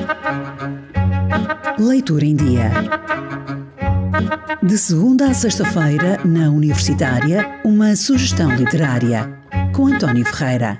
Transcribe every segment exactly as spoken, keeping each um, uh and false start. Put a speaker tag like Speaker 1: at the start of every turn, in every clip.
Speaker 1: Leitura em Dia. De segunda a sexta-feira, na Universitária, uma sugestão literária, com António Ferreira.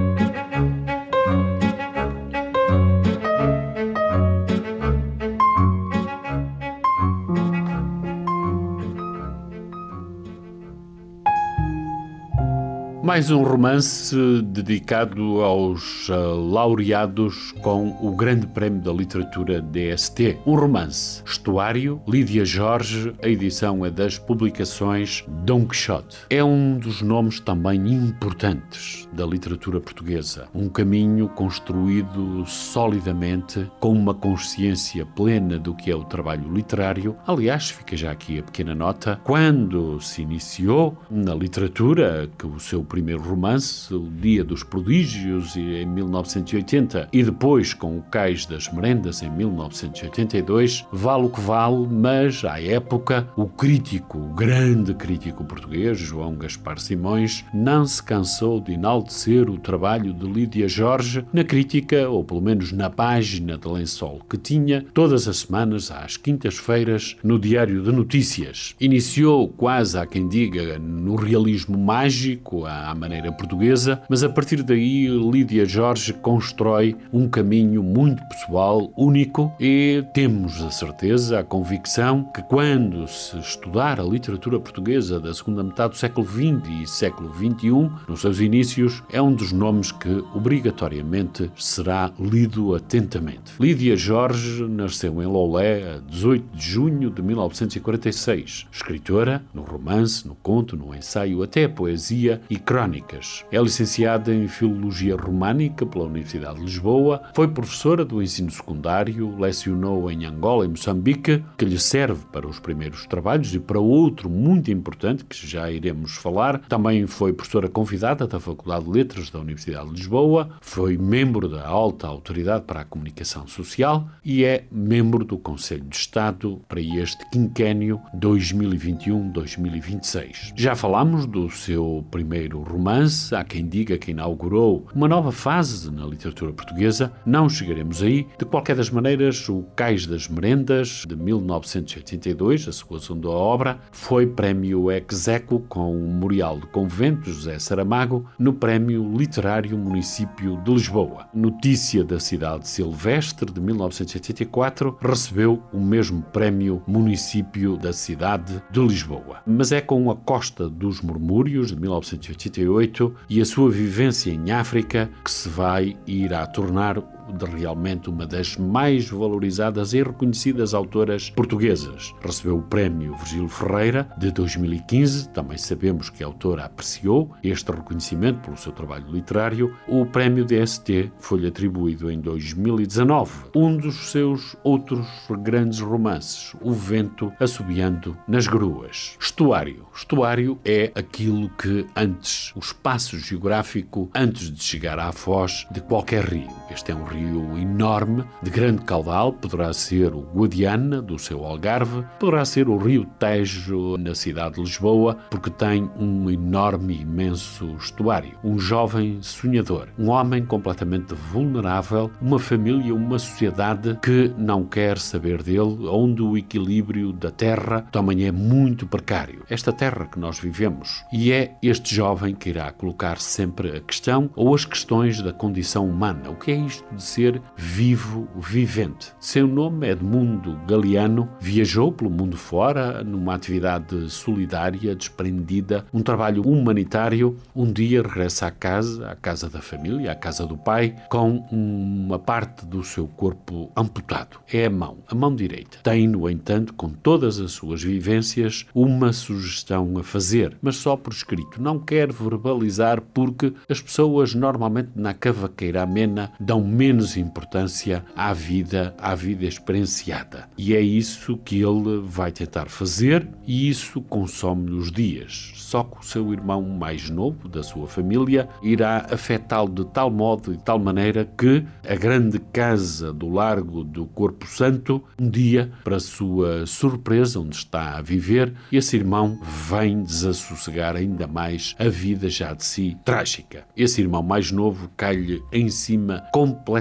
Speaker 2: Mais um romance dedicado aos uh, laureados com o Grande Prémio da Literatura D S T. Um romance, Estuário, Lídia Jorge, a edição é das publicações Dom Quixote. É um dos nomes também importantes da literatura portuguesa. Um caminho construído solidamente, com uma consciência plena do que é o trabalho literário. Aliás, fica já aqui a pequena nota, quando se iniciou na literatura, que o seu primeiro romance, O Dia dos Prodígios, em mil novecentos e oitenta, e depois com O Cais das Merendas, em mil novecentos e oitenta e dois, vale o que vale, mas, à época, o crítico, o grande crítico português, João Gaspar Simões, não se cansou de enaltecer o trabalho de Lídia Jorge na crítica, ou pelo menos na página de lençol que tinha, todas as semanas, às quintas-feiras, no Diário de Notícias. Iniciou, quase há quem diga, no realismo mágico, à maneira portuguesa, mas a partir daí Lídia Jorge constrói um caminho muito pessoal, único, e temos a certeza, a convicção, que quando se estudar a literatura portuguesa da segunda metade do século vinte e século vinte e um, nos seus inícios, é um dos nomes que obrigatoriamente será lido atentamente. Lídia Jorge nasceu em Loulé a dezoito de junho de mil novecentos e quarenta e seis. Escritora, no romance, no conto, no ensaio, até a poesia e crónicas. É licenciada em Filologia Românica pela Universidade de Lisboa, foi professora do ensino secundário, lecionou em Angola e Moçambique, que lhe serve para os primeiros trabalhos e para outro muito importante, que já iremos falar. Também foi professora convidada da Faculdade de Letras da Universidade de Lisboa, foi membro da Alta Autoridade para a Comunicação Social e é membro do Conselho de Estado para este quinquénio dois mil e vinte e um a dois mil e vinte e seis. Já falámos do seu primeiro romance, há quem diga que inaugurou uma nova fase na literatura portuguesa. Não chegaremos aí. De qualquer das maneiras, O Cais das Merendas, de mil novecentos e oitenta e dois, a sua segunda obra, foi prémio ex aequo com o Memorial de Convento José Saramago no Prémio Literário Município de Lisboa. Notícia da Cidade Silvestre, de mil novecentos e oitenta e quatro, recebeu o mesmo Prémio Município da Cidade de Lisboa. Mas é com A Costa dos Murmúrios, de mil novecentos e oitenta e oito, e a sua vivência em África que se vai ir a tornar de realmente uma das mais valorizadas e reconhecidas autoras portuguesas. Recebeu o prémio Virgílio Ferreira de dois mil e quinze, também sabemos que a autora apreciou este reconhecimento pelo seu trabalho literário. O prémio D S T foi-lhe atribuído em dois mil e dezanove. Um dos seus outros grandes romances, O Vento Assobiando nas Gruas. Estuário. Estuário é aquilo que antes, o espaço geográfico antes de chegar à foz de qualquer rio. Este é um rio rio enorme, de grande caudal, poderá ser o Guadiana, do seu Algarve, poderá ser o rio Tejo, na cidade de Lisboa, porque tem um enorme, imenso estuário. Um jovem sonhador, um homem completamente vulnerável, uma família, uma sociedade que não quer saber dele, onde o equilíbrio da terra também é muito precário. Esta terra que nós vivemos. E é este jovem que irá colocar sempre a questão, ou as questões da condição humana. O que é isto de ser vivo, vivente? Seu nome é Edmundo Galeano, viajou pelo mundo fora numa atividade solidária, desprendida, um trabalho humanitário. Um dia regressa à casa, à casa da família, à casa do pai, com uma parte do seu corpo amputado. É a mão, a mão direita. Tem, no entanto, com todas as suas vivências, uma sugestão a fazer, mas só por escrito. Não quer verbalizar porque as pessoas normalmente na cavaqueira amena dão menos importância à vida, à vida experienciada. E é isso que ele vai tentar fazer, e isso consome-lhe os dias. Só que o seu irmão mais novo, da sua família, irá afetá-lo de tal modo e de tal maneira que a grande casa do Largo do Corpo Santo, um dia, para sua surpresa, onde está a viver, esse irmão vem desassossegar ainda mais a vida já de si trágica. Esse irmão mais novo cai-lhe em cima completamente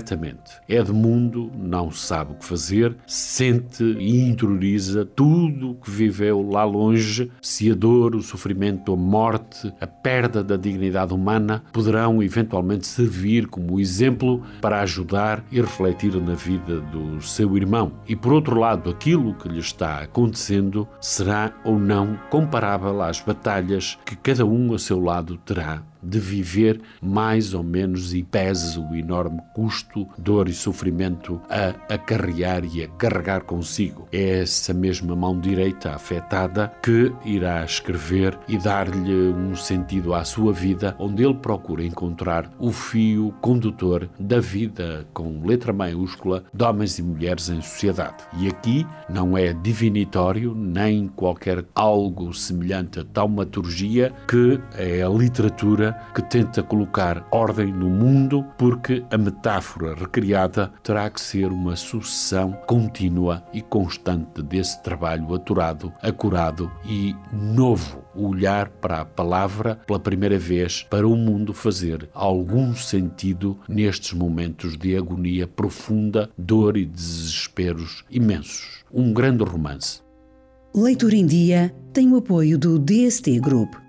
Speaker 2: diretamente. É do mundo, não sabe o que fazer, sente e interioriza tudo o que viveu lá longe. Se a dor, o sofrimento, a morte, a perda da dignidade humana poderão eventualmente servir como exemplo para ajudar e refletir na vida do seu irmão. E por outro lado, aquilo que lhe está acontecendo será ou não comparável às batalhas que cada um a seu lado terá de viver mais ou menos, e pese o enorme custo, dor e sofrimento a acarrear e a carregar consigo. É essa mesma mão direita afetada que irá escrever e dar-lhe um sentido à sua vida, onde ele procura encontrar o fio condutor da vida com letra maiúscula de homens e mulheres em sociedade. E aqui não é divinitório, nem qualquer algo semelhante a taumaturgia, que é a literatura que tenta colocar ordem no mundo, porque a metáfora recriada terá que ser uma sucessão contínua e constante desse trabalho aturado, acurado e novo. O olhar para a palavra pela primeira vez, para o mundo fazer algum sentido nestes momentos de agonia profunda, dor e desesperos imensos. Um grande romance.
Speaker 1: Leitura em Dia tem o apoio do D S T Group.